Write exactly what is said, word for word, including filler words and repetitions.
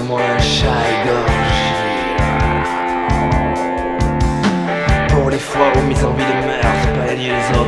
Donne-moi un chat égorgé. Pour les fois où mes envies de meurtre peignent les